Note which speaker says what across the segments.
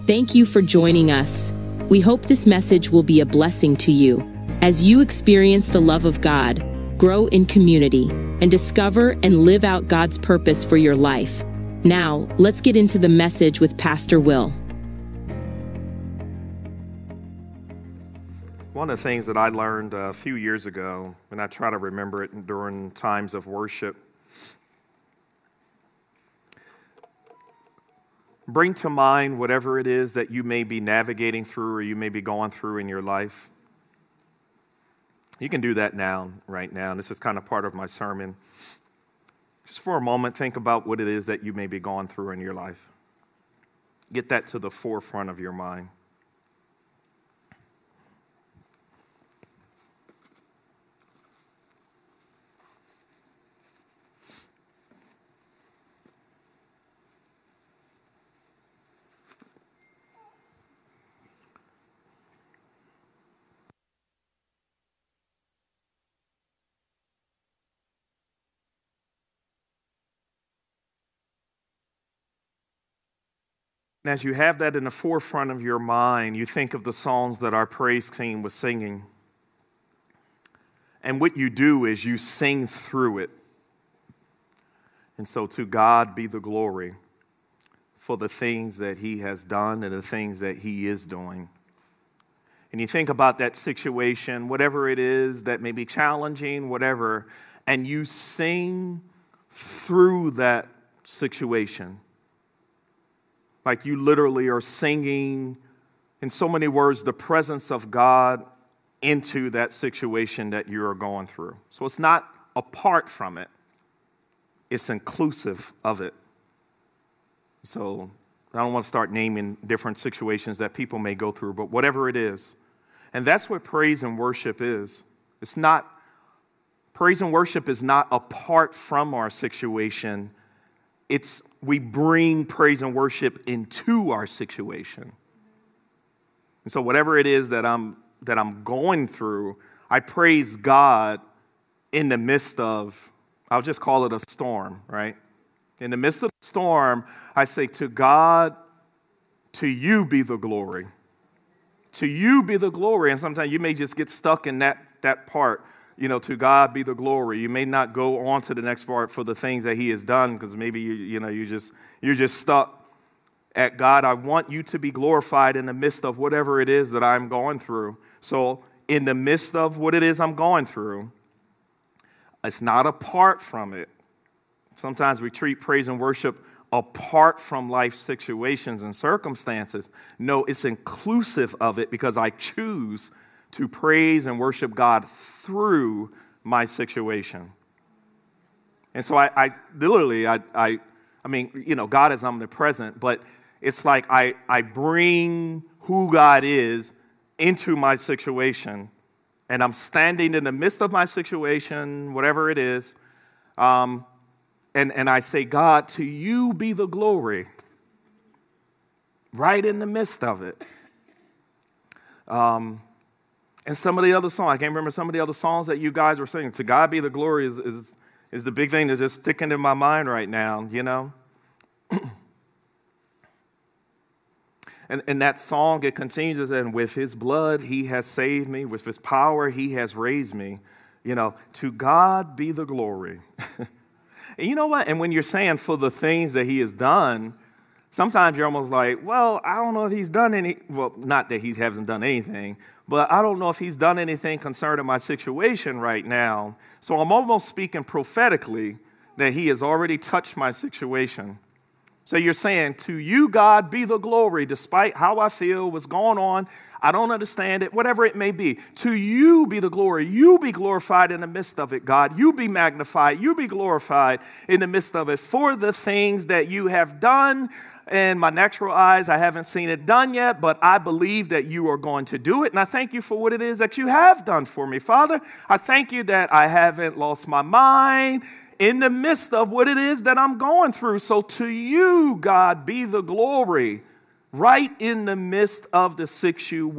Speaker 1: Thank you for joining us. We hope this message will be a blessing to you as you experience the love of God, grow in community, and discover and live out God's purpose for your life. Now, let's get into the message with Pastor Will.
Speaker 2: One of the things that I learned a few years ago, and I try to remember it during times of worship, bring to mind whatever it is that you may be navigating through or you may be going through in your life. You can do that now, right now. This is kind of part of my sermon. Just for a moment, think about what it is that you may be going through in your life. Get that to the forefront of your mind. And as you have that in the forefront of your mind, you think of the songs that our praise team was singing. And what you do is you sing through it. And so to God be the glory for the things that He has done and the things that He is doing. And you think about that situation, whatever it is that may be challenging, whatever, and you sing through that situation. Like you literally are singing, in so many words, the presence of God into that situation that you are going through. So it's not apart from it. It's inclusive of it. So I don't want to start naming different situations that people may go through, but whatever it is. And that's what praise and worship is. Praise and worship is not apart from our situation. We bring praise and worship into our situation. And so whatever it is that I'm going through, I praise God in the midst of, I'll just call it a storm, right? In the midst of the storm, I say, to God, to you be the glory. To you be the glory. And sometimes you may just get stuck in that part. To God be the glory. You may not go on to the next part for the things that He has done, because maybe you're just stuck at God. I want you to be glorified in the midst of whatever it is that I'm going through. So in the midst of what it is I'm going through, it's not apart from it. Sometimes we treat praise and worship apart from life situations and circumstances. No, it's inclusive of it, because I choose to praise and worship God through my situation. And so I mean, God is omnipresent, but it's like I bring who God is into my situation, and I'm standing in the midst of my situation, whatever it is, and I say, God, to you be the glory, right in the midst of it. And some of the other songs, I can't remember some of the other songs that you guys were singing. To God be the glory is the big thing that's just sticking in my mind right now, And that song, it continues, and with His blood He has saved me, with His power He has raised me. To God be the glory. And you know what? And when you're saying for the things that He has done, sometimes you're almost like, well, I don't know if He's done any, well, not that He hasn't done anything, but I don't know if He's done anything concerning my situation right now. So I'm almost speaking prophetically that He has already touched my situation. So you're saying, to you, God, be the glory, despite how I feel, what's going on. I don't understand it, whatever it may be. To you be the glory. You be glorified in the midst of it, God. You be magnified. You be glorified in the midst of it for the things that you have done. In my natural eyes, I haven't seen it done yet, but I believe that you are going to do it. And I thank you for what it is that you have done for me, Father. I thank you that I haven't lost my mind in the midst of what it is that I'm going through. So to you, God, be the glory right in the midst of the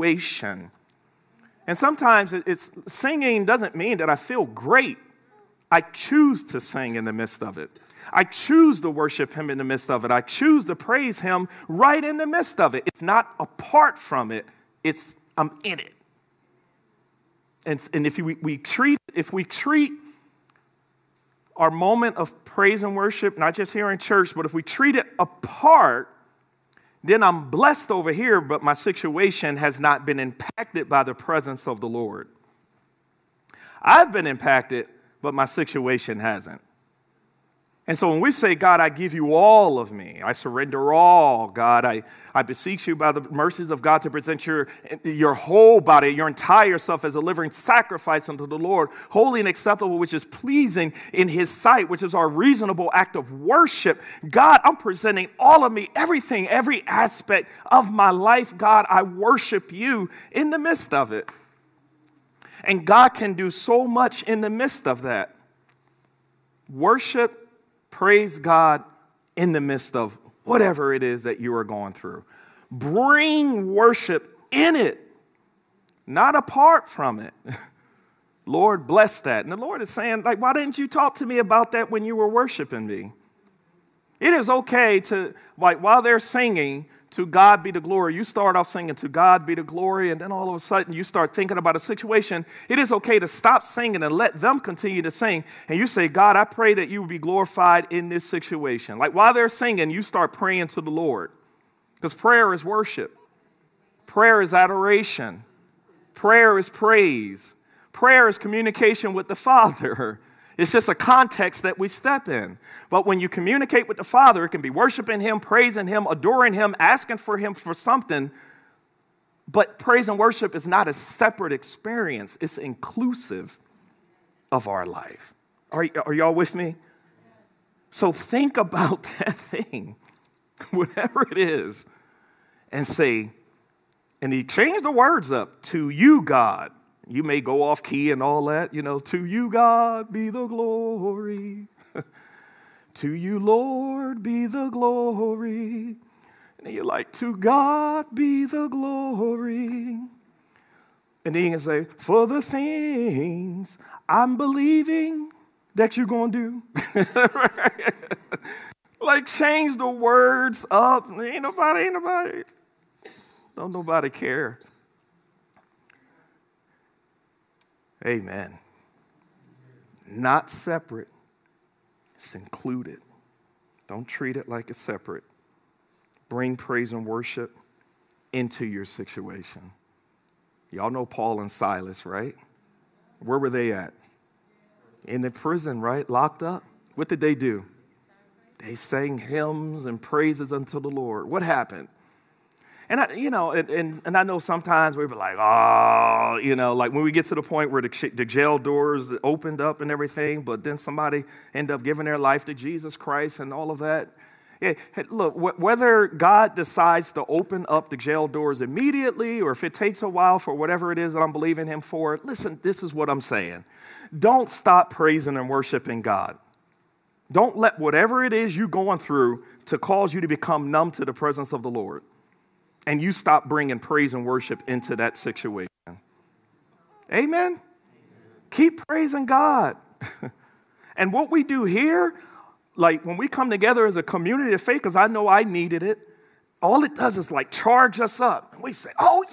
Speaker 2: situation. And sometimes it's singing doesn't mean that I feel great I choose to sing in the midst of it. I choose to worship him in the midst of it. I choose to praise him right in the midst of it. It's not apart from it. I'm in it. And if we treat our moment of praise and worship, not just here in church, but if we treat it apart, then I'm blessed over here, but my situation has not been impacted by the presence of the Lord. I've been impacted, but my situation hasn't. And so when we say, God, I give you all of me, I surrender all, God, I beseech you by the mercies of God to present your whole body, your entire self as a living sacrifice unto the Lord, holy and acceptable, which is pleasing in his sight, which is our reasonable act of worship. God, I'm presenting all of me, everything, every aspect of my life. God, I worship you in the midst of it. And God can do so much in the midst of that. Worship, praise God in the midst of whatever it is that you are going through. Bring worship in it, not apart from it. Lord, bless that. And the Lord is saying, like, why didn't you talk to me about that when you were worshiping me? It is okay to, like, while they're singing, to God be the glory. You start off singing, to God be the glory, and then all of a sudden you start thinking about a situation. It is okay to stop singing and let them continue to sing. And you say, God, I pray that you will be glorified in this situation. Like while they're singing, you start praying to the Lord. Because prayer is worship. Prayer is adoration. Prayer is praise. Prayer is communication with the Father. It's just a context that we step in. But when you communicate with the Father, it can be worshiping him, praising him, adoring him, asking for him for something. But praise and worship is not a separate experience. It's inclusive of our life. Are y'all with me? So think about that thing, whatever it is, and say, and he changed the words up, to you, God. You may go off key and all that, to you, God, be the glory. To you, Lord, be the glory. And you're like, to God be the glory. And then you can say, for the things I'm believing that you're going to do. Like, change the words up. Ain't nobody. Don't nobody care. Amen. Not separate. It's included. Don't treat it like it's separate. Bring praise and worship into your situation. Y'all know Paul and Silas, right? Where were they at? In the prison, right? Locked up. What did they do? They sang hymns and praises unto the Lord. What happened? And I know sometimes we be like, like when we get to the point where the jail doors opened up and everything, but then somebody end up giving their life to Jesus Christ and all of that. Yeah, look, whether God decides to open up the jail doors immediately or if it takes a while for whatever it is that I'm believing him for, listen, this is what I'm saying. Don't stop praising and worshiping God. Don't let whatever it is you're going through to cause you to become numb to the presence of the Lord. And you stop bringing praise and worship into that situation. Amen? Keep praising God. And what we do here, like when we come together as a community of faith, because I know I needed it, all it does is like charge us up. And we say, oh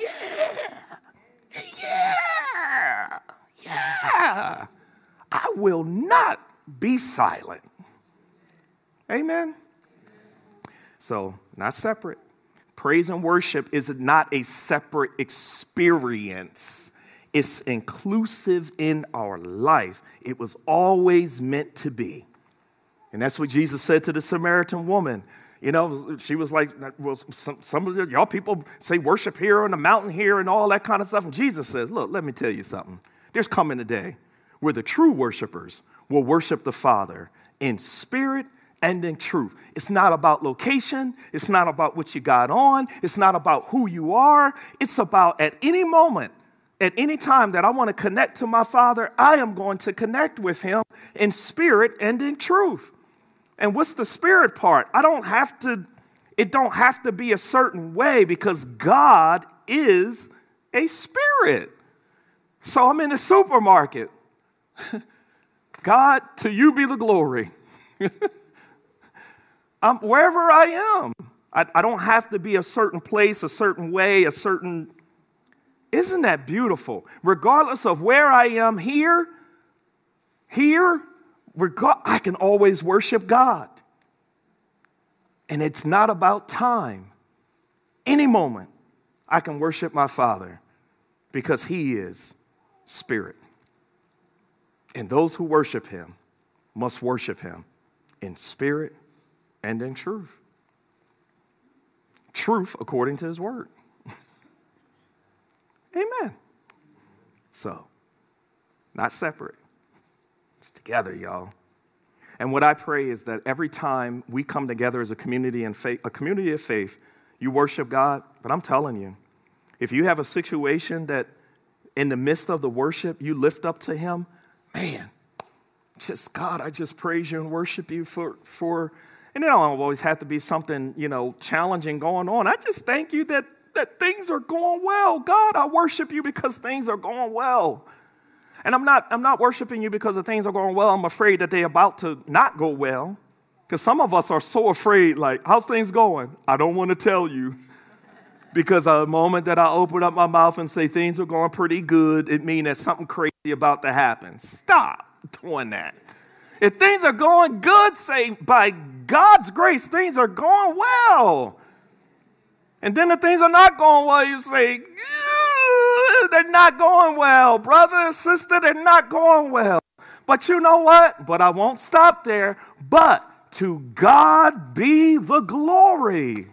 Speaker 2: yeah, I will not be silent. Amen? So, not separate. Praise and worship is not a separate experience. It's inclusive in our life. It was always meant to be. And that's what Jesus said to the Samaritan woman. She was like, well, some of y'all people say worship here on the mountain here and all that kind of stuff. And Jesus says, look, let me tell you something. There's coming a day where the true worshipers will worship the Father in spirit and in truth. It's not about location. It's not about what you got on. It's not about who you are. It's about at any moment, at any time that I want to connect to my Father, I am going to connect with him in spirit and in truth. And what's the spirit part? It don't have to be a certain way because God is a spirit. So I'm in the supermarket. God, to you be the glory. Wherever I am. I don't have to be a certain place, a certain way, Isn't that beautiful? Regardless of where I am here, I can always worship God. And it's not about time. Any moment, I can worship my Father because he is spirit. And those who worship him must worship him in spirit and in truth. Truth according to his word. Amen. So, not separate. It's together, y'all. And what I pray is that every time we come together as a community of faith, you worship God. But I'm telling you, if you have a situation that in the midst of the worship, you lift up to him, man, just God, I just praise you and worship you for and it don't always have to be something, challenging going on. I just thank you that things are going well. God, I worship you because things are going well. And I'm not worshiping you because the things are going well. I'm afraid that they're about to not go well. Because some of us are so afraid, like, how's things going? I don't want to tell you. Because the moment that I open up my mouth and say things are going pretty good, it means that something crazy about to happen. Stop doing that. If things are going good, say, by God's grace, things are going well. And then the things are not going well, you say, they're not going well. Brother, sister, they're not going well. But you know what? But I won't stop there. But to God be the glory.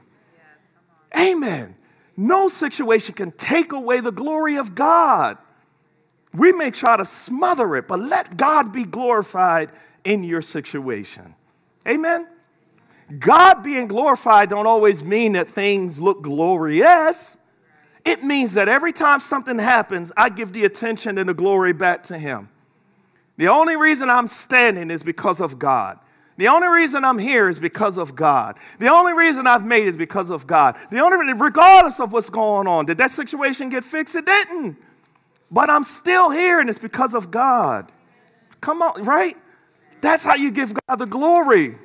Speaker 2: Amen. No situation can take away the glory of God. We may try to smother it, but let God be glorified in your situation. Amen. God being glorified don't always mean that things look glorious. It means that every time something happens, I give the attention and the glory back to him. The only reason I'm standing is because of God. The only reason I'm here is because of God. The only reason I've made it is because of God. Regardless of what's going on, did that situation get fixed? It didn't. But I'm still here, and it's because of God. Come on, right? That's how you give God the glory.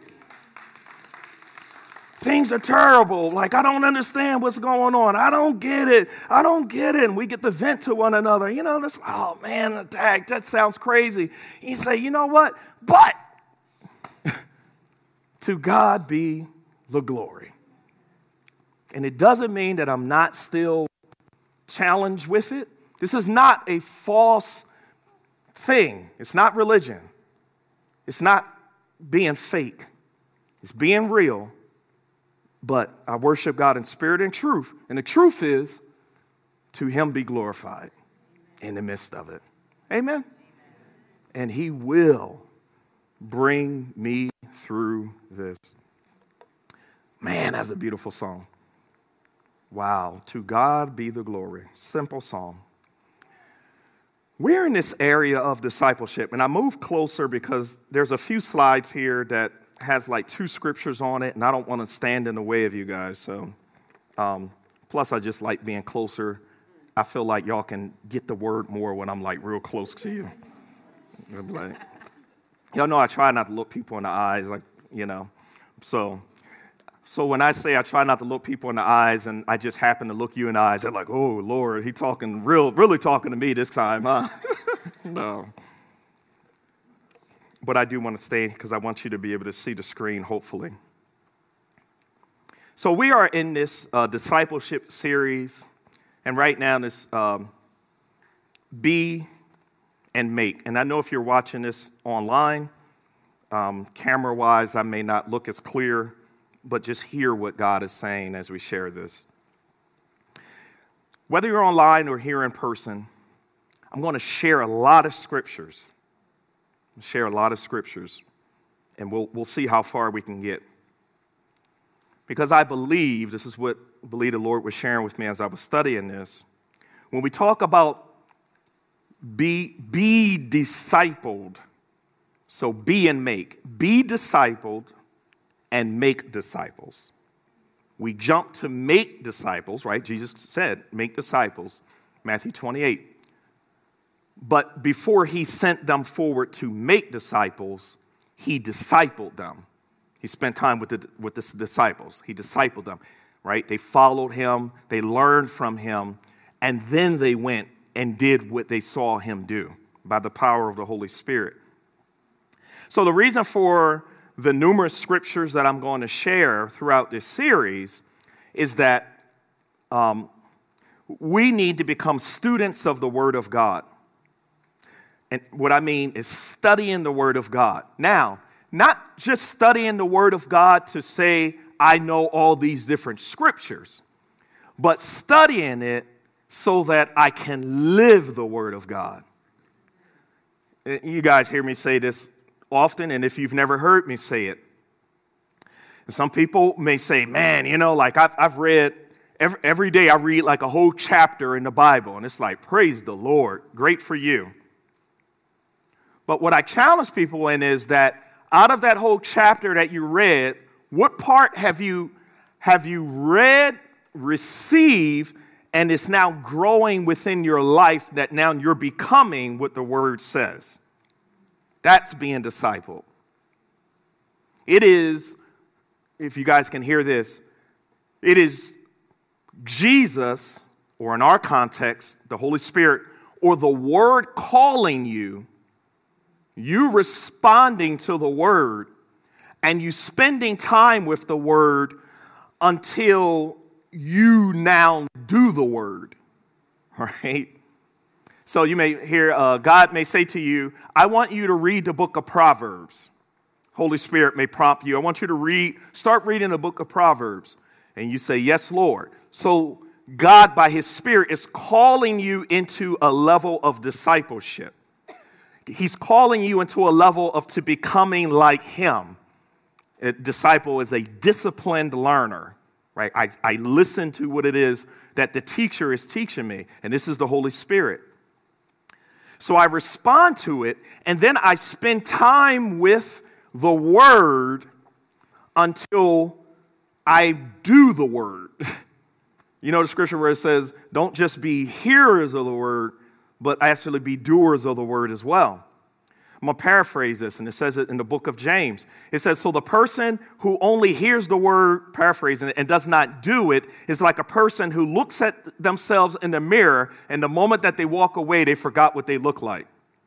Speaker 2: Things are terrible. Like, I don't understand what's going on. I don't get it. And we get to vent to one another. Oh, man, attack. That sounds crazy. You say, you know what? But to God be the glory. And it doesn't mean that I'm not still challenged with it. This is not a false thing. It's not religion. It's not being fake. It's being real. But I worship God in spirit and truth. And the truth is, to him be glorified in the midst of it. Amen? And he will bring me through this. Man, that's a beautiful song. Wow. To God be the glory. Simple song. We're in this area of discipleship. And I moved closer because there's a few slides here that has like 2 scriptures on it, and I don't want to stand in the way of you guys. So, plus I just like being closer. I feel like y'all can get the word more when I'm like real close to you. Like, y'all know I try not to look people in the eyes, So when I say I try not to look people in the eyes, and I just happen to look you in the eyes, they're like, oh Lord, he talking really talking to me this time, huh? No. But I do want to stay because I want you to be able to see the screen, hopefully. So we are in this discipleship series, and right now this Be and Make. And I know if you're watching this online, camera-wise, I may not look as clear, but just hear what God is saying as we share this. Whether you're online or here in person, I'm going to share a lot of scriptures. And we'll see how far we can get. Because I believe, this is what I believe the Lord was sharing with me as I was studying this. When we talk about be discipled, so be and make. Be discipled and make disciples. We jump to make disciples, right? Jesus said, make disciples, Matthew 28. But before he sent them forward to make disciples, he discipled them. He spent time with the disciples. He discipled them, right? They followed him. They learned from him. And then they went and did what they saw him do by the power of the Holy Spirit. So the reason for the numerous scriptures that I'm going to share throughout this series is that we need to become students of the Word of God. And what I mean is studying the Word of God. Now, not just studying the Word of God to say, I know all these different scriptures, but studying it so that I can live the Word of God. You guys hear me say this often, and if you've never heard me say it, some people may say, man, you know, like I've read, every day I read like a whole chapter in the Bible, and it's like, praise the Lord, great for you. But what I challenge people in is that out of that whole chapter that you read, what part have you read, received, and it's now growing within your life that now you're becoming what the Word says? That's being discipled. It is, if you guys can hear this, it is Jesus, or in our context, the Holy Spirit, or the Word calling you, you responding to the Word, and you spending time with the Word until you now do the Word, right? So you may hear, God may say to you, I want you to read the book of Proverbs. Holy Spirit may prompt you, I want you to start reading the book of Proverbs. And you say, yes, Lord. So God, by His Spirit, is calling you into a level of discipleship. He's calling you into a level of to becoming like Him. A disciple is a disciplined learner, right? I listen to what it is that the teacher is teaching me, and this is the Holy Spirit. So I respond to it, and then I spend time with the Word until I do the Word. You know the scripture where it says, don't just be hearers of the Word, but actually be doers of the Word as well. I'm going to paraphrase this, and it says it in the book of James. It says, so the person who only hears the Word, paraphrasing it, and does not do it is like a person who looks at themselves in the mirror, and the moment that they walk away, they forgot what they look like.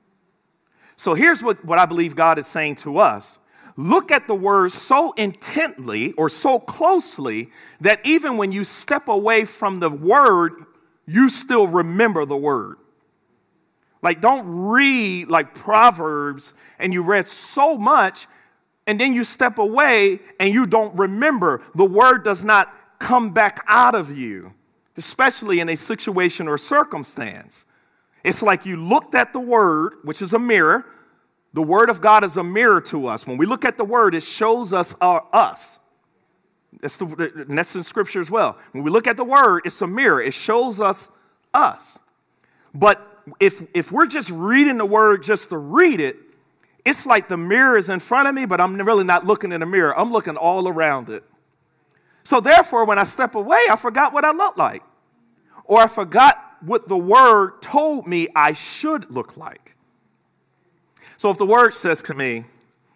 Speaker 2: So here's what I believe God is saying to us. Look at the Word so intently or so closely that even when you step away from the Word, you still remember the Word. Like, don't read like Proverbs and you read so much and then you step away and you don't remember. The Word does not come back out of you, especially in a situation or circumstance. It's like you looked at the Word, which is a mirror. The Word of God is a mirror to us. When we look at the Word, it shows us us. That's in Scripture as well. When we look at the Word, it's a mirror. It shows us us. But if we're just reading the Word just to read it, it's like the mirror is in front of me, but I'm really not looking in the mirror. I'm looking all around it. So therefore, when I step away, I forgot what I look like. Or I forgot what the Word told me I should look like. So if the Word says to me,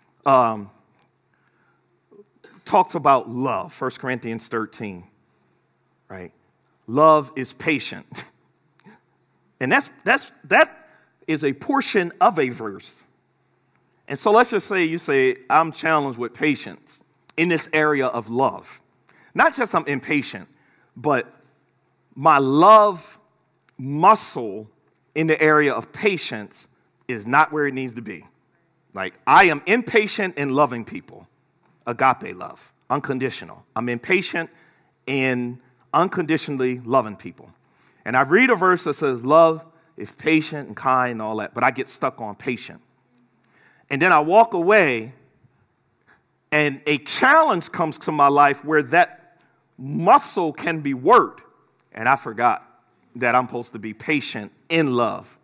Speaker 2: talks about love, 1 Corinthians 13, right? Love is patient. And that is a portion of a verse. And so let's just say you say, I'm challenged with patience in this area of love. Not just I'm impatient, but my love muscle in the area of patience is not where it needs to be. Like, I am impatient in loving people. Agape love, unconditional. I'm impatient in unconditionally loving people. And I read a verse that says love is patient and kind and all that, but I get stuck on patient. And then I walk away, and a challenge comes to my life where that muscle can be worked, and I forgot that I'm supposed to be patient in love.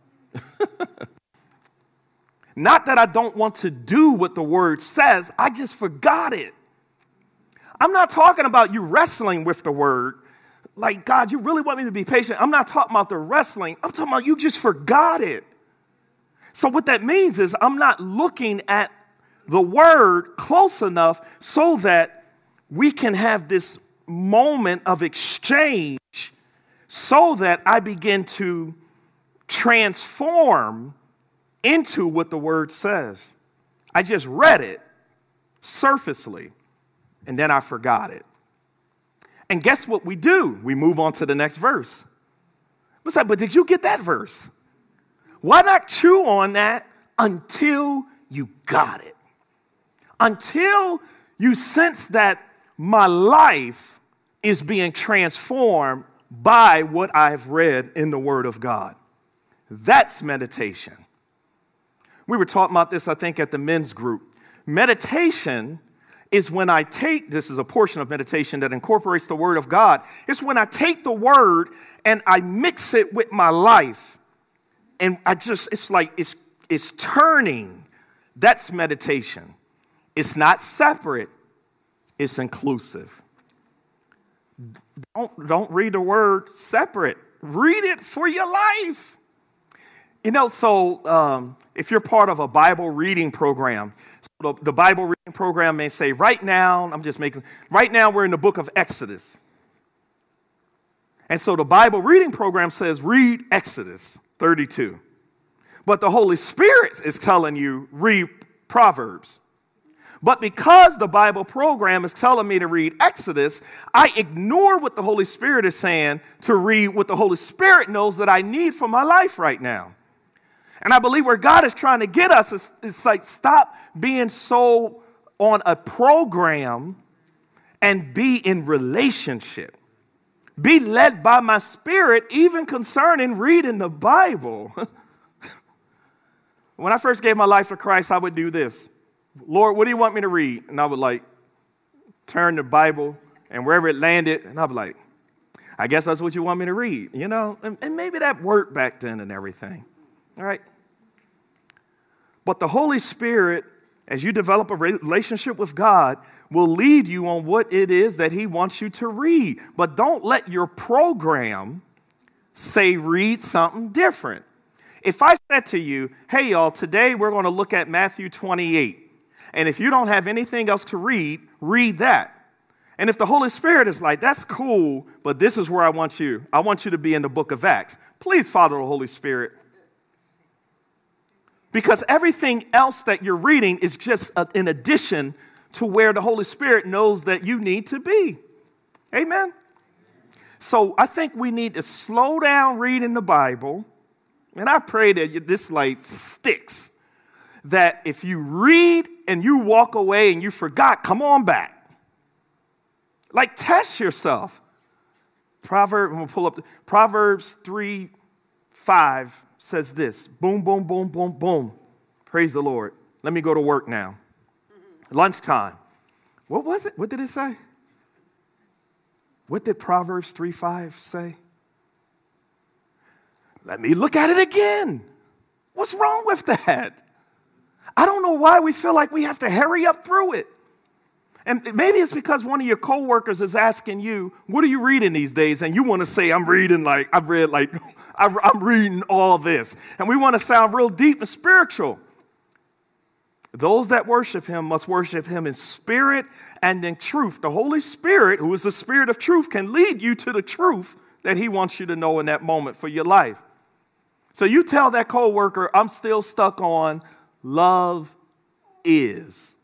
Speaker 2: Not that I don't want to do what the Word says, I just forgot it. I'm not talking about you wrestling with the Word. Like, God, you really want me to be patient? I'm not talking about the wrestling. I'm talking about you just forgot it. So what that means is I'm not looking at the word close enough so that we can have this moment of exchange so that I begin to transform into what the word says. I just read it surfacely, and then I forgot it. And guess what we do? We move on to the next verse. What's that? But did you get that verse? Why not chew on that until you got it? Until you sense that my life is being transformed by what I've read in the Word of God. That's meditation. We were talking about this, I think, at the men's group. Meditation is when I take, this is a portion of meditation that incorporates the Word of God. It's when I take the Word and I mix it with my life. And it's like it's turning. That's meditation. It's not separate. It's inclusive. Don't read the word separate. Read it for your life. So if you're part of a Bible reading program, so the Bible reading program may say, right now we're in the book of Exodus. And so the Bible reading program says, read Exodus 32. But the Holy Spirit is telling you, read Proverbs. But because the Bible program is telling me to read Exodus, I ignore what the Holy Spirit is saying to read what the Holy Spirit knows that I need for my life right now. And I believe where God is trying to get us is like, stop being so on a program and be in relationship. Be led by my Spirit, even concerning reading the Bible. When I first gave my life to Christ, I would do this. Lord, what do you want me to read? And I would turn the Bible, and wherever it landed, and I'd be like, I guess that's what you want me to read, and maybe that worked back then and everything, all right? But the Holy Spirit, as you develop a relationship with God, will lead you on what it is that he wants you to read. But don't let your program say read something different. If I said to you, hey, y'all, today we're going to look at Matthew 28. And if you don't have anything else to read, read that. And if the Holy Spirit is like, that's cool, but this is where I want you. I want you to be in the book of Acts. Please follow the Holy Spirit. Because everything else that you're reading is just in addition to where the Holy Spirit knows that you need to be. Amen? So I think we need to slow down reading the Bible. And I pray that this sticks. That if you read and you walk away and you forgot, come on back. Test yourself. I'm going to pull up. Proverbs 3:5 says this. Boom, boom, boom, boom, boom. Praise the Lord. Let me go to work now. Lunchtime. What was it? What did it say? What did Proverbs 3:5 say? Let me look at it again. What's wrong with that? I don't know why we feel like we have to hurry up through it. And maybe it's because one of your coworkers is asking you, what are you reading these days? And you want to say, I'm reading all this. And we want to sound real deep and spiritual. Those that worship him must worship him in spirit and in truth. The Holy Spirit, who is the Spirit of truth, can lead you to the truth that he wants you to know in that moment for your life. So you tell that coworker, I'm still stuck on love is.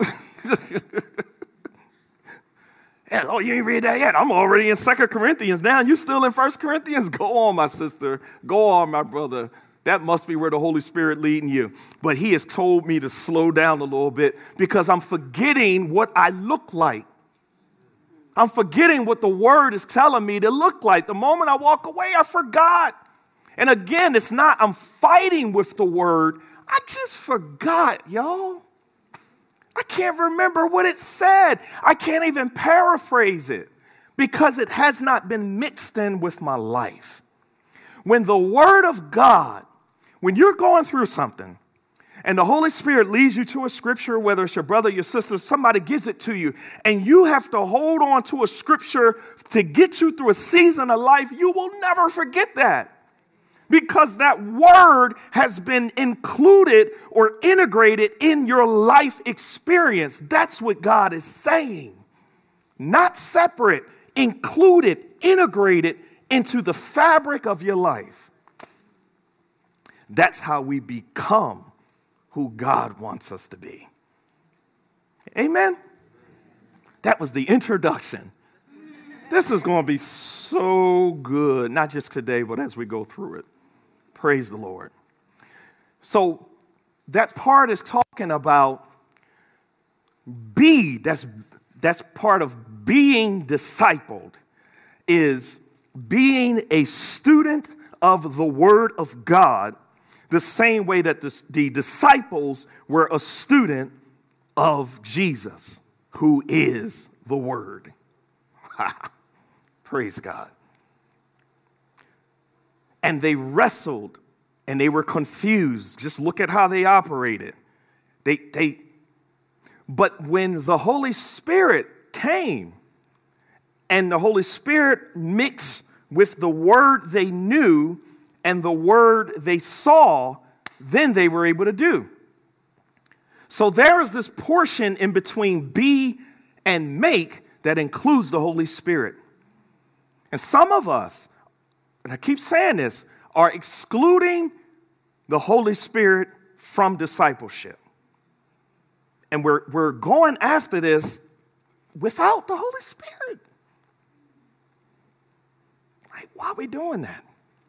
Speaker 2: Yeah, oh, you ain't read that yet. I'm already in 2 Corinthians now. You still in 1 Corinthians? Go on, my sister. Go on, my brother. That must be where the Holy Spirit leading you. But he has told me to slow down a little bit because I'm forgetting what I look like. I'm forgetting what the word is telling me to look like. The moment I walk away, I forgot. And again, it's not I'm fighting with the word. I just forgot, y'all. I can't remember what it said. I can't even paraphrase it because it has not been mixed in with my life. When the word of God, when you're going through something and the Holy Spirit leads you to a scripture, whether it's your brother, your sister, somebody gives it to you, and you have to hold on to a scripture to get you through a season of life, you will never forget that. because that word has been included or integrated in your life experience. That's what God is saying. Not separate, included, integrated into the fabric of your life. That's how we become who God wants us to be. Amen? That was the introduction. This is going to be so good, not just today, but as we go through it. Praise the Lord. So that part is talking about that's part of being discipled, is being a student of the Word of God, the same way that the disciples were a student of Jesus, who is the Word. Praise God. And they wrestled and they were confused. Just look at how they operated. But when the Holy Spirit came and the Holy Spirit mixed with the word they knew and the word they saw, then they were able to do. So there is this portion in between be and make that includes the Holy Spirit. And some of us, and I keep saying this, are excluding the Holy Spirit from discipleship. And we're going after this without the Holy Spirit. Like, why are we doing that?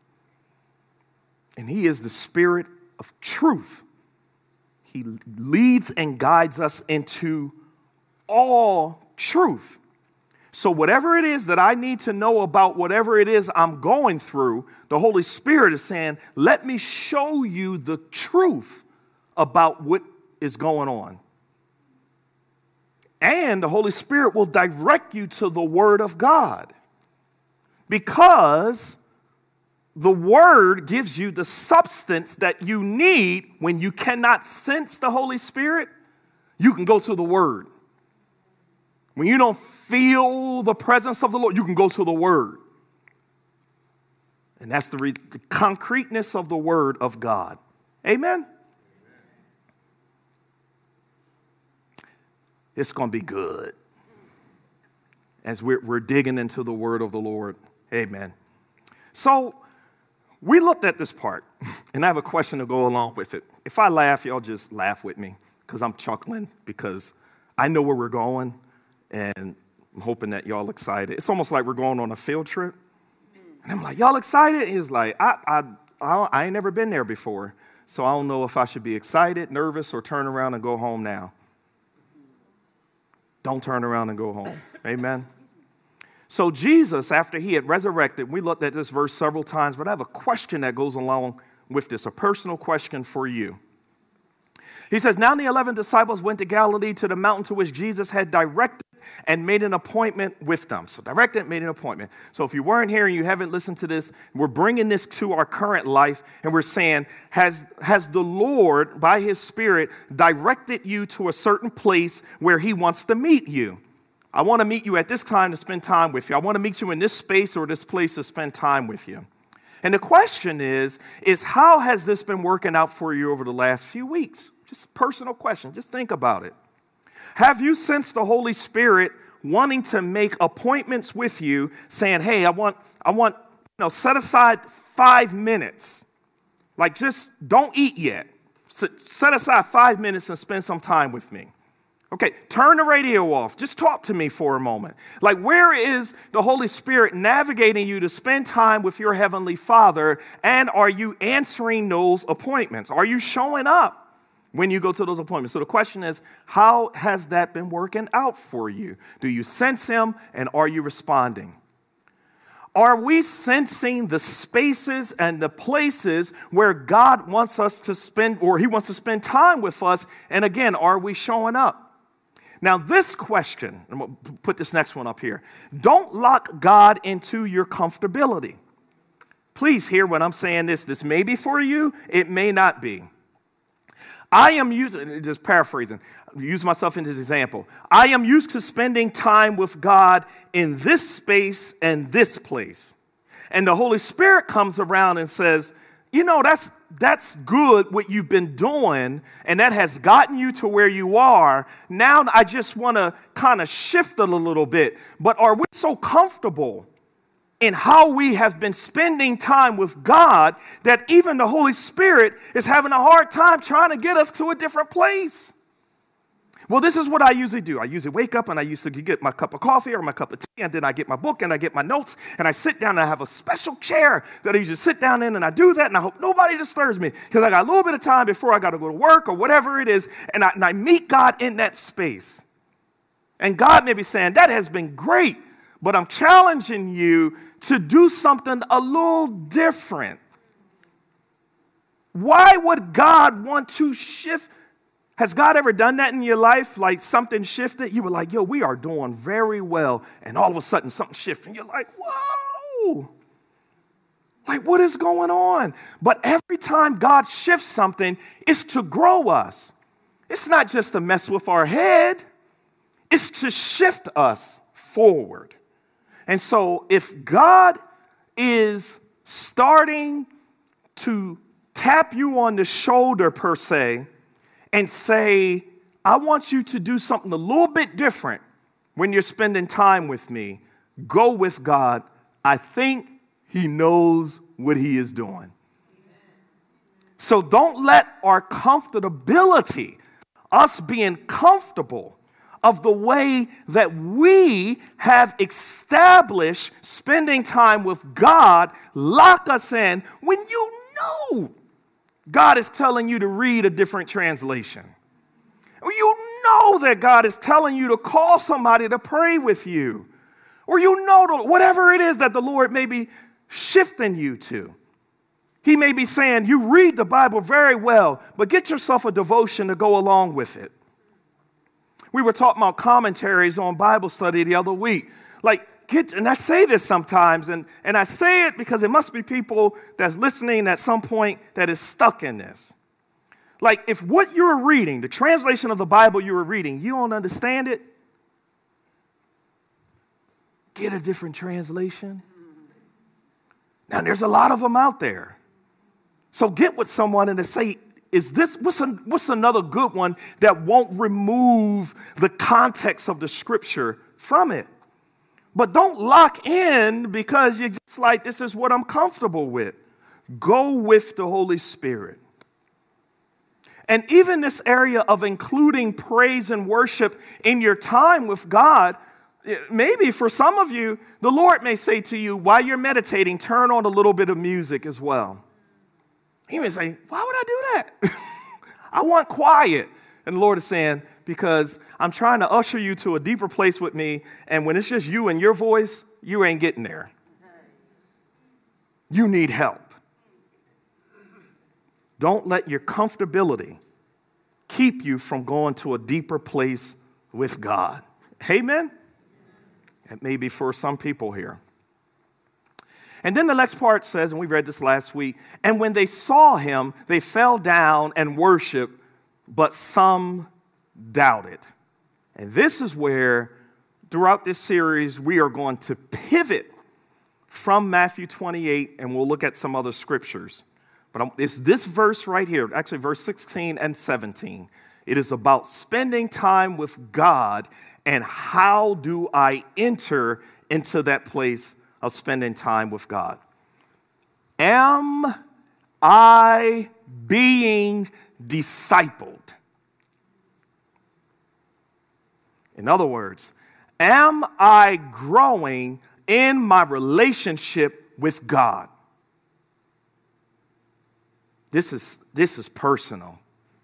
Speaker 2: And He is the Spirit of truth. He leads and guides us into all truth. So whatever it is that I need to know about whatever it is I'm going through, the Holy Spirit is saying, let me show you the truth about what is going on. And the Holy Spirit will direct you to the Word of God, because the Word gives you the substance that you need. When you cannot sense the Holy Spirit, you can go to the Word. When you don't feel the presence of the Lord, you can go to the Word. And that's the concreteness of the Word of God. Amen? It's going to be good as we're digging into the Word of the Lord. Amen. So we looked at this part, and I have a question to go along with it. If I laugh, y'all just laugh with me, because I'm chuckling, because I know where we're going. And I'm hoping that y'all excited. It's almost like we're going on a field trip. And I'm like, y'all excited? And he's like, I ain't never been there before. So I don't know if I should be excited, nervous, or turn around and go home now. Don't turn around and go home. Amen. So Jesus, after He had resurrected, we looked at this verse several times, but I have a question that goes along with this, a personal question for you. He says, now the 11 disciples went to Galilee, to the mountain to which Jesus had directed, and made an appointment with them. So directed, made an appointment. So if you weren't here and you haven't listened to this, we're bringing this to our current life, and we're saying, has the Lord, by His Spirit, directed you to a certain place where He wants to meet you? I want to meet you at this time to spend time with you. I want to meet you in this space or this place to spend time with you. And the question is how has this been working out for you over the last few weeks? Just a personal question. Just think about it. Have you sensed the Holy Spirit wanting to make appointments with you, saying, hey, I want, set aside 5 minutes. Like, just don't eat yet. Set aside 5 minutes and spend some time with me. Okay, turn the radio off. Just talk to me for a moment. Like, where is the Holy Spirit navigating you to spend time with your Heavenly Father? And are you answering those appointments? Are you showing up when you go to those appointments? So the question is, how has that been working out for you? Do you sense Him, and are you responding? Are we sensing the spaces and the places where God wants us to spend, or He wants to spend time with us? And again, are we showing up? Now, this question, and we'll put this next one up here. Don't lock God into your comfortability. Please hear what I'm saying. This may be for you. It may not be. I am using, just paraphrasing, use myself in this example. I am used to spending time with God in this space and this place. And the Holy Spirit comes around and says, that's good what you've been doing, and that has gotten you to where you are. Now I just want to kind of shift it a little bit. But are we so comfortable in how we have been spending time with God that even the Holy Spirit is having a hard time trying to get us to a different place? Well, this is what I usually do. I usually wake up and I used to get my cup of coffee or my cup of tea, and then I get my book and I get my notes, and I sit down and I have a special chair that I usually sit down in, and I do that, and I hope nobody disturbs me because I got a little bit of time before I got to go to work or whatever it is, and I meet God in that space. And God may be saying, that has been great, but I'm challenging you to do something a little different. Why would God want to shift? Has God ever done that in your life? Like something shifted? You were like, yo, we are doing very well. And all of a sudden something shifted. And you're like, whoa. Like, what is going on? But every time God shifts something, it's to grow us. It's not just to mess with our head. It's to shift us forward. And so if God is starting to tap you on the shoulder, per se, and say, I want you to do something a little bit different when you're spending time with me, go with God. I think he knows what he is doing. So don't let our comfortability, us being comfortable of the way that we have established spending time with God, lock us in when you know God is telling you to read a different translation. Or you know that God is telling you to call somebody to pray with you. Or you know whatever it is that the Lord may be shifting you to. He may be saying, you read the Bible very well, but get yourself a devotion to go along with it. We were talking about commentaries on Bible study the other week. And I say this sometimes, and I say it because there must be people that's listening at some point that is stuck in this. Like, if what you're reading, the translation of the Bible you were reading, you don't understand it, get a different translation. Now, there's a lot of them out there. So get with someone and say, what's another good one that won't remove the context of the scripture from it? But don't lock in because you're just like, this is what I'm comfortable with. Go with the Holy Spirit. And even this area of including praise and worship in your time with God, maybe for some of you, the Lord may say to you, while you're meditating, turn on a little bit of music as well. You may say, why would I do that? I want quiet. And the Lord is saying, because I'm trying to usher you to a deeper place with me, and when it's just you and your voice, you ain't getting there. You need help. Don't let your comfortability keep you from going to a deeper place with God. Amen? That may be for some people here. And then the next part says, and we read this last week, and when they saw him, they fell down and worshiped, but some doubted. And this is where, throughout this series, we are going to pivot from Matthew 28, and we'll look at some other scriptures. But it's this verse right here, actually verse 16 and 17. It is about spending time with God and how do I enter into that place of spending time with God. Am I being discipled? In other words, am I growing in my relationship with God? This is personal.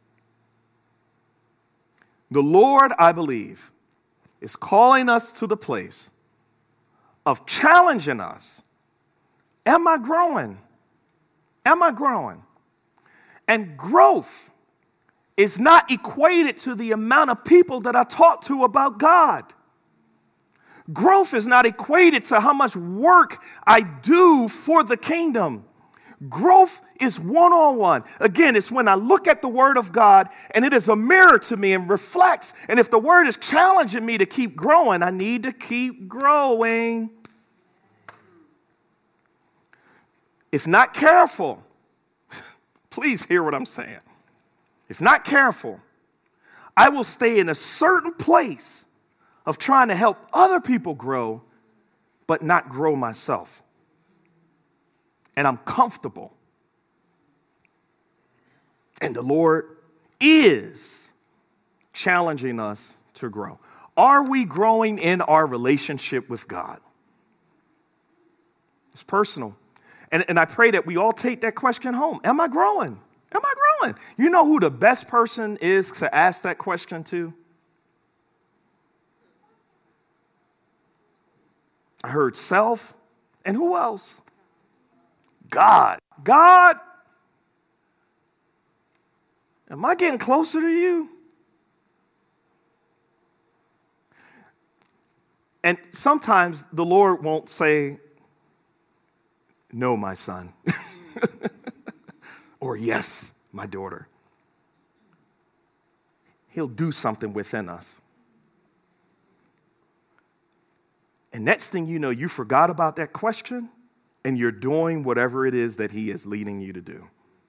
Speaker 2: The Lord, I believe, is calling us to the place of challenging us. Am I growing? Am I growing? And growth is not equated to the amount of people that I talk to about God. Growth is not equated to how much work I do for the kingdom. Growth is one-on-one. Again, it's when I look at the Word of God and it is a mirror to me and reflects. And if the Word is challenging me to keep growing, I need to keep growing. If not careful, Please hear what I'm saying. If not careful, I will stay in a certain place of trying to help other people grow, but not grow myself. And I'm comfortable. And the Lord is challenging us to grow. Are we growing in our relationship with God? It's personal. And I pray that we all take that question home. Am I growing? Am I growing? You know who the best person is to ask that question to? I heard self. And who else? God. God, am I getting closer to you? And sometimes the Lord won't say, no, my son. Or yes, my daughter. He'll do something within us. And next thing you know, you forgot about that question and you're doing whatever it is that he is leading you to do.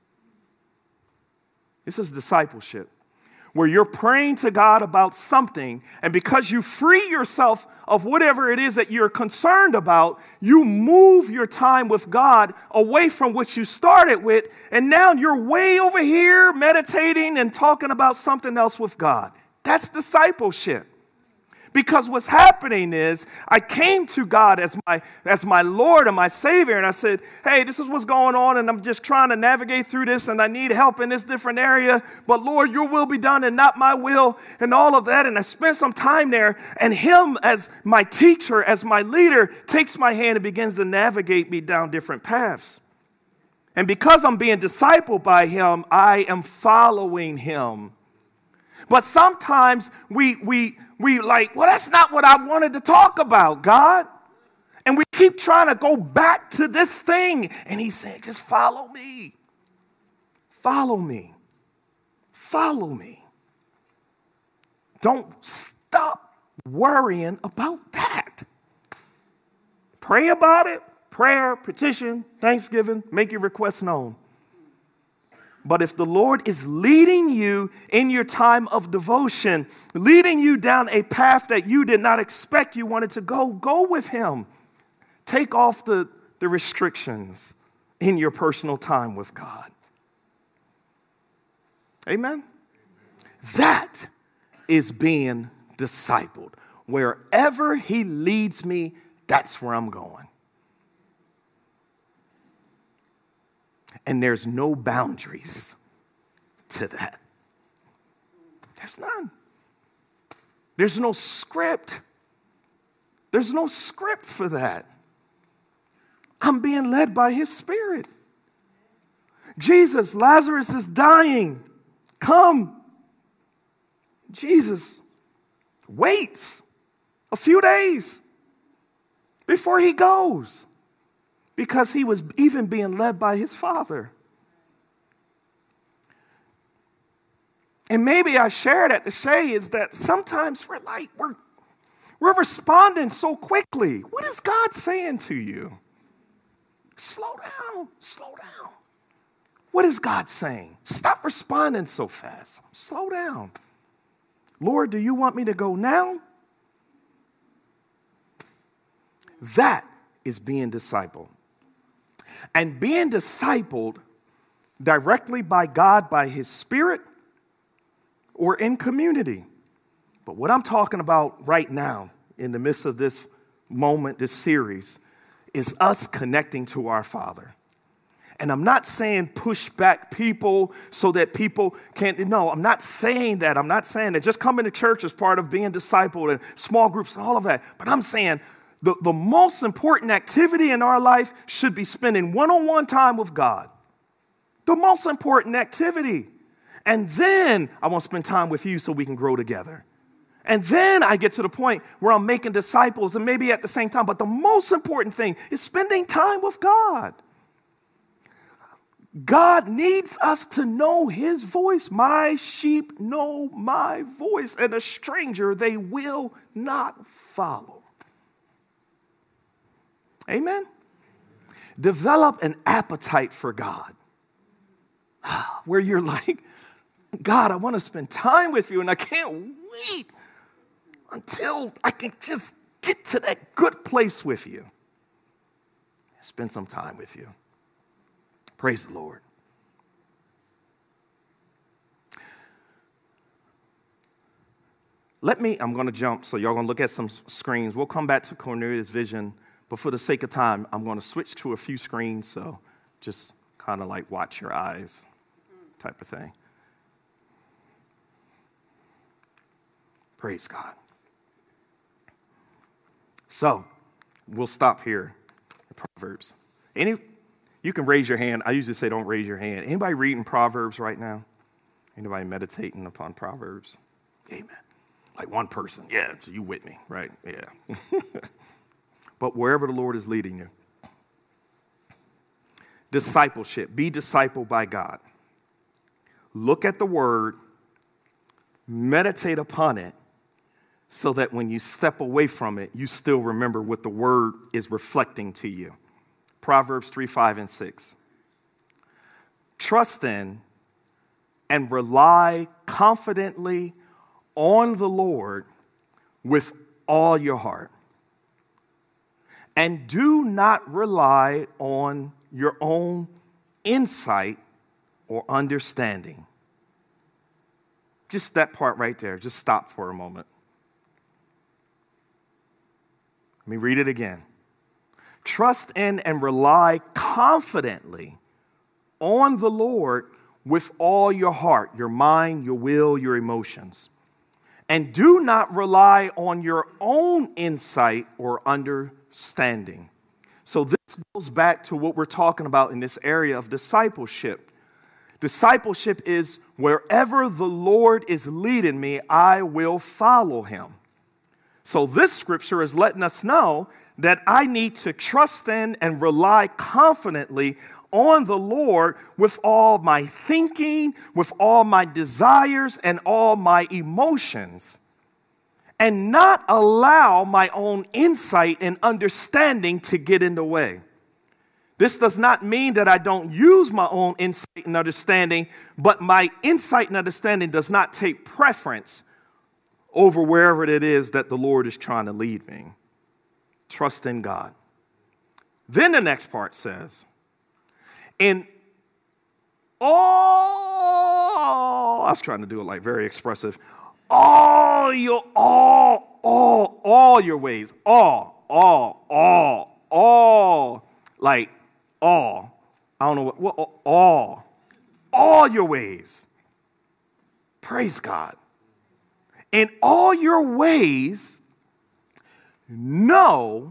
Speaker 2: This is discipleship, where you're praying to God about something, and because you free yourself of whatever it is that you're concerned about, you move your time with God away from what you started with, and now you're way over here meditating and talking about something else with God. That's discipleship. Because what's happening is I came to God as my Lord and my Savior, and I said, hey, this is what's going on, and I'm just trying to navigate through this, and I need help in this different area, but Lord, your will be done and not my will, and all of that. And I spent some time there, and him as my teacher, as my leader, takes my hand and begins to navigate me down different paths. And because I'm being discipled by him, I am following him. But sometimes we like, well, that's not what I wanted to talk about, God. And we keep trying to go back to this thing. And he said, just follow me. Follow me. Follow me. Don't stop worrying about that. Pray about it. Prayer, petition, thanksgiving, make your requests known. But if the Lord is leading you in your time of devotion, leading you down a path that you did not expect you wanted to go with him. Take off the restrictions in your personal time with God. Amen? That is being discipled. Wherever he leads me, that's where I'm going. And there's no boundaries to that. There's none. There's no script. There's no script for that. I'm being led by his Spirit. Jesus, Lazarus is dying. Come. Jesus waits a few days before he goes, because he was even being led by his Father. And maybe I shared that to say is that sometimes we're responding so quickly. What is God saying to you? Slow down, slow down. What is God saying? Stop responding so fast. Slow down. Lord, do you want me to go now? That is being discipled. And being discipled directly by God, by his Spirit, or in community. But what I'm talking about right now, in the midst of this moment, this series, is us connecting to our Father. And I'm not saying push back people so that people can't. No, I'm not saying that. I'm not saying that just coming to church is part of being discipled and small groups and all of that. But I'm saying the most important activity in our life should be spending one-on-one time with God. The most important activity. And then I want to spend time with you so we can grow together. And then I get to the point where I'm making disciples, and maybe at the same time. But the most important thing is spending time with God. God needs us to know his voice. My sheep know my voice, and a stranger they will not follow. Amen? Develop an appetite for God. where you're like, God, I want to spend time with you, and I can't wait until I can just get to that good place with you. Spend some time with you. Praise the Lord. I'm going to jump, so y'all going to look at some screens. We'll come back to Cornelius' vision, but for the sake of time, I'm going to switch to a few screens, so just kind of like watch your eyes type of thing. Praise God. So, we'll stop here at Proverbs. You can raise your hand. I usually say don't raise your hand. Anybody reading Proverbs right now? Anybody meditating upon Proverbs? Amen. Like one person. Yeah, so you with me, right? Yeah. But wherever the Lord is leading you. Discipleship. Be discipled by God. Look at the word. Meditate upon it so that when you step away from it, you still remember what the word is reflecting to you. Proverbs 3, 5, and 6. Trust in and rely confidently on the Lord with all your heart. And do not rely on your own insight or understanding. Just that part right there. Just stop for a moment. Let me read it again. Trust in and rely confidently on the Lord with all your heart, your mind, your will, your emotions. And do not rely on your own insight or understanding. So this goes back to what we're talking about in this area of discipleship. Discipleship is wherever the Lord is leading me, I will follow him. So this scripture is letting us know that I need to trust in and rely confidently on the Lord with all my thinking, with all my desires, and all my emotions, and not allow my own insight and understanding to get in the way. This does not mean that I don't use my own insight and understanding, but my insight and understanding does not take preference over wherever it is that the Lord is trying to lead me. Trust in God. Then the next part says, I was trying to do it like very expressive. All your ways, like all. I don't know what all your ways. Praise God. In all your ways, know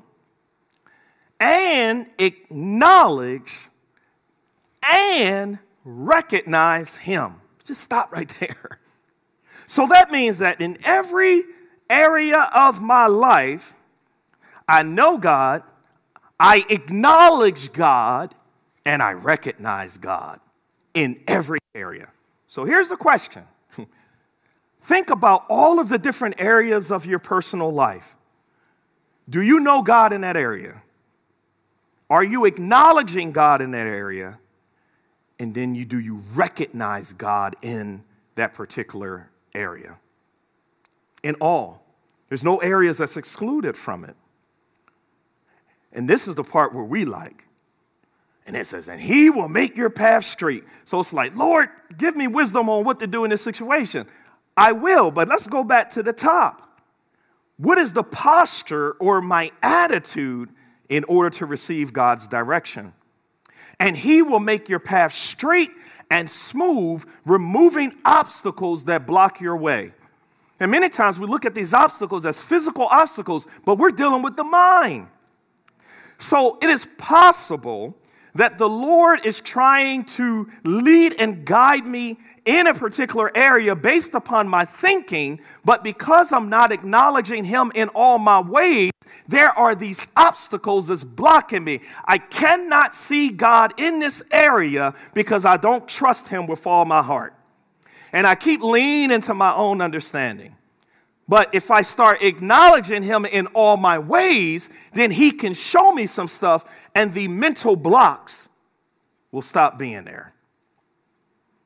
Speaker 2: and acknowledge and recognize him. Just stop right there. So that means that in every area of my life, I know God, I acknowledge God, and I recognize God in every area. So here's the question. Think about all of the different areas of your personal life. Do you know God in that area? Are you acknowledging God in that area? And then do you recognize God in that particular area? In all. There's no areas that's excluded from it. And this is the part where we like. And it says, and he will make your path straight. So it's like, Lord, give me wisdom on what to do in this situation. I will, but let's go back to the top. What is the posture or my attitude in order to receive God's direction? And he will make your path straight and smooth, removing obstacles that block your way. And many times we look at these obstacles as physical obstacles, but we're dealing with the mind. So it is possible that the Lord is trying to lead and guide me in a particular area based upon my thinking, but because I'm not acknowledging him in all my ways, there are these obstacles that's blocking me. I cannot see God in this area because I don't trust him with all my heart. And I keep leaning into my own understanding. But if I start acknowledging him in all my ways, then he can show me some stuff and the mental blocks will stop being there.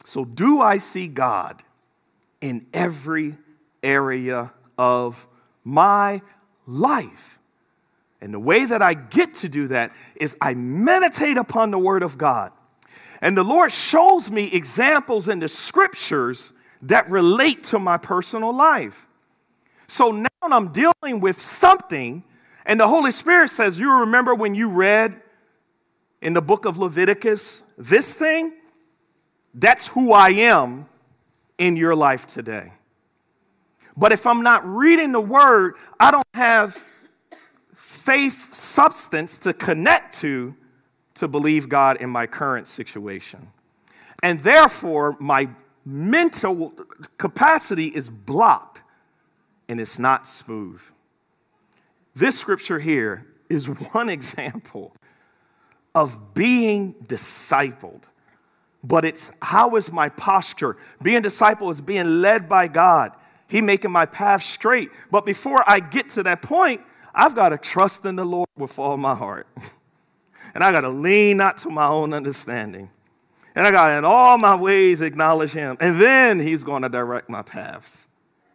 Speaker 2: So do I see God in every area of my life? And the way that I get to do that is I meditate upon the Word of God. And the Lord shows me examples in the scriptures that relate to my personal life. So now I'm dealing with something, and the Holy Spirit says, you remember when you read in the book of Leviticus, this thing? That's who I am in your life today. But if I'm not reading the Word, I don't have faith substance to connect to believe God in my current situation. And therefore, my mental capacity is blocked and it's not smooth. This scripture here is one example of being discipled. But it's how is my posture? Being disciple is being led by God. He making my path straight. But before I get to that point, I've got to trust in the Lord with all my heart. And I got to lean not to my own understanding. And I got to in all my ways acknowledge him. And then he's going to direct my paths.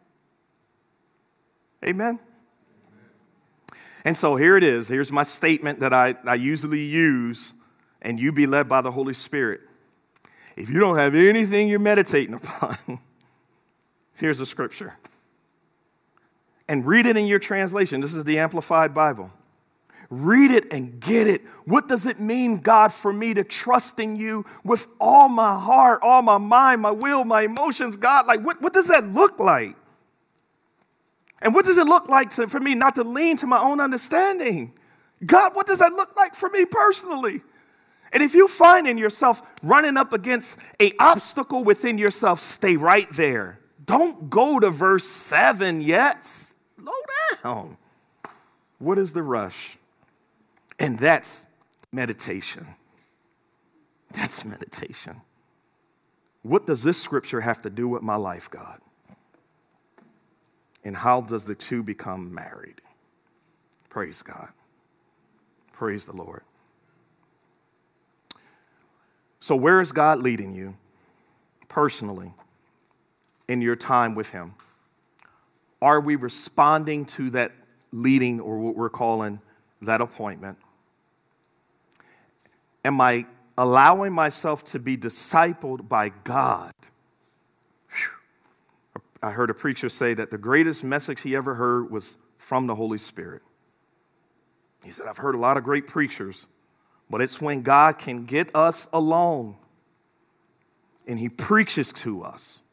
Speaker 2: Amen? And so here it is. Here's my statement that I usually use. And you be led by the Holy Spirit. If you don't have anything you're meditating upon, here's a scripture. And read it in your translation. This is the Amplified Bible. Read it and get it. What does it mean, God, for me to trust in you with all my heart, all my mind, my will, my emotions, God? Like, what does that look like? And what does it look like for me not to lean to my own understanding? God, what does that look like for me personally? And if you find in yourself running up against an obstacle within yourself, stay right there. Don't go to verse 7 yet. Slow down. What is the rush? And that's meditation. That's meditation. What does this scripture have to do with my life, God? And how does the two become married? Praise God. Praise the Lord. So where is God leading you personally in your time with him? Are we responding to that leading, or what we're calling that appointment? Am I allowing myself to be discipled by God? Whew. I heard a preacher say that the greatest message he ever heard was from the Holy Spirit. He said, I've heard a lot of great preachers, but it's when God can get us alone and he preaches to us.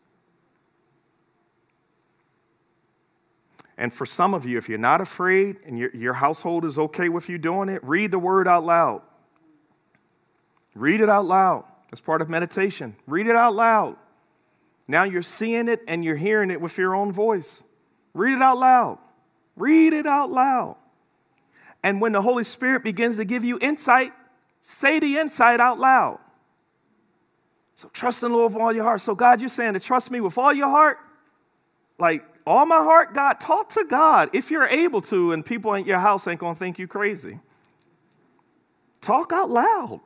Speaker 2: And for some of you, if you're not afraid and your household is okay with you doing it, read the word out loud. Read it out loud. That's part of meditation. Read it out loud. Now you're seeing it and you're hearing it with your own voice. Read it out loud. Read it out loud. And when the Holy Spirit begins to give you insight, say the insight out loud. So trust in the Lord with all your heart. So God, you're saying to trust me with all your heart? Like all my heart? God, talk to God if you're able to, and people in your house ain't going to think you crazy. Talk out loud.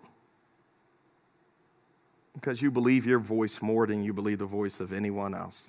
Speaker 2: Because you believe your voice more than you believe the voice of anyone else.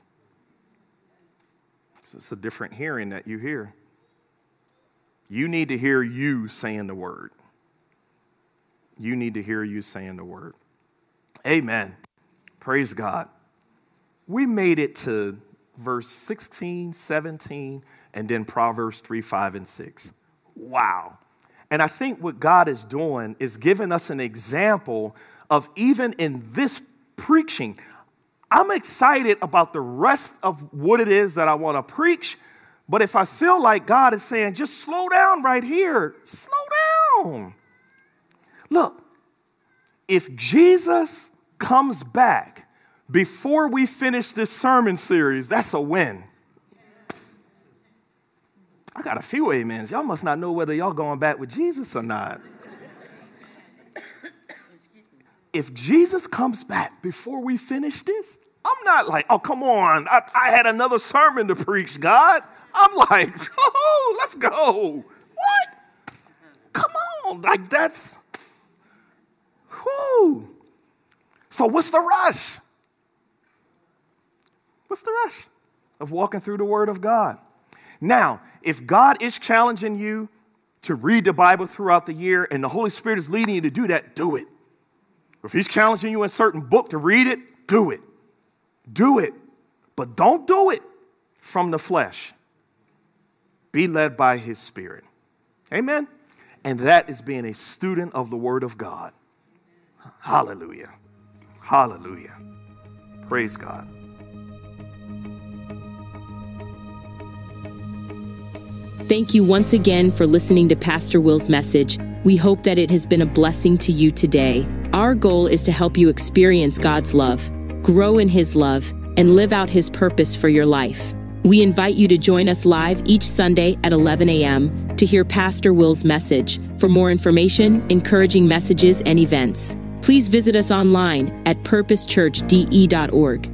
Speaker 2: It's a different hearing that you hear. You need to hear you saying the word. You need to hear you saying the word. Amen. Praise God. We made it to verse 16, 17, and then Proverbs 3, 5, and 6. Wow. And I think what God is doing is giving us an example of even in this preaching. I'm excited about the rest of what it is that I want to preach. But if I feel like God is saying, just slow down right here, slow down. Look, if Jesus comes back before we finish this sermon series, that's a win. I got a few amens. Y'all must not know whether y'all going back with Jesus or not. If Jesus comes back before we finish this, I'm not like, oh, come on. I had another sermon to preach, God. I'm like, oh, let's go. What? Come on. Like that's, whoo. So what's the rush? What's the rush of walking through the Word of God? Now, if God is challenging you to read the Bible throughout the year and the Holy Spirit is leading you to do that, do it. If he's challenging you in a certain book to read it, do it. Do it. But don't do it from the flesh. Be led by his Spirit. Amen? And that is being a student of the Word of God. Hallelujah. Hallelujah. Praise God.
Speaker 1: Thank you once again for listening to Pastor Will's message. We hope that it has been a blessing to you today. Our goal is to help you experience God's love, grow in his love, and live out his purpose for your life. We invite you to join us live each Sunday at 11 a.m. to hear Pastor Will's message. For more information, encouraging messages, and events, please visit us online at purposechurchde.org.